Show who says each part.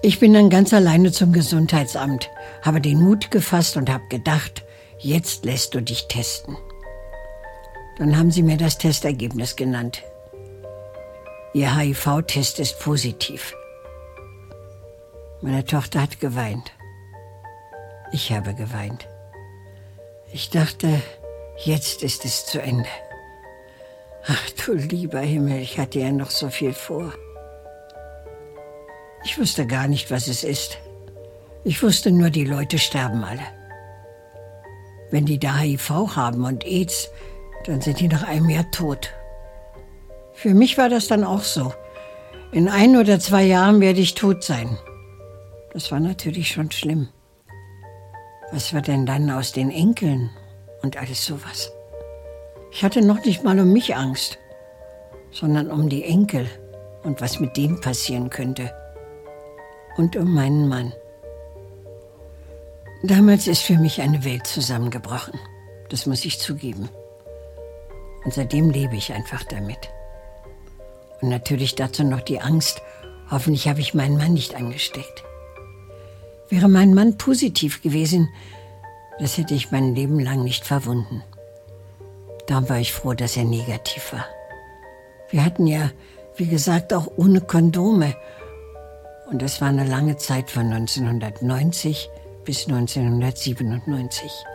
Speaker 1: Ich bin dann ganz alleine zum Gesundheitsamt, habe den Mut gefasst und habe gedacht, jetzt lässt du dich testen. Dann haben sie mir das Testergebnis genannt. Ihr HIV-Test ist positiv. Meine Tochter hat geweint. Ich habe geweint. Ich dachte, jetzt ist es zu Ende. Ach du lieber Himmel, ich hatte ja noch so viel vor. Ich wusste gar nicht, was es ist. Ich wusste nur, die Leute sterben alle. Wenn die da HIV haben und AIDS, dann sind die nach einem Jahr tot. Für mich war das dann auch so. In 1 oder 2 Jahren werde ich tot sein. Das war natürlich schon schlimm. Was war denn dann aus den Enkeln und alles sowas? Ich hatte noch nicht mal um mich Angst, sondern um die Enkel und was mit denen passieren könnte. Und um meinen Mann. Damals ist für mich eine Welt zusammengebrochen. Das muss ich zugeben. Und seitdem lebe ich einfach damit. Und natürlich dazu noch die Angst, hoffentlich habe ich meinen Mann nicht angesteckt. Wäre mein Mann positiv gewesen, das hätte ich mein Leben lang nicht verwunden. Darum war ich froh, dass er negativ war. Wir hatten ja, wie gesagt, auch ohne Kondome. Und das war eine lange Zeit von 1990 bis 1997.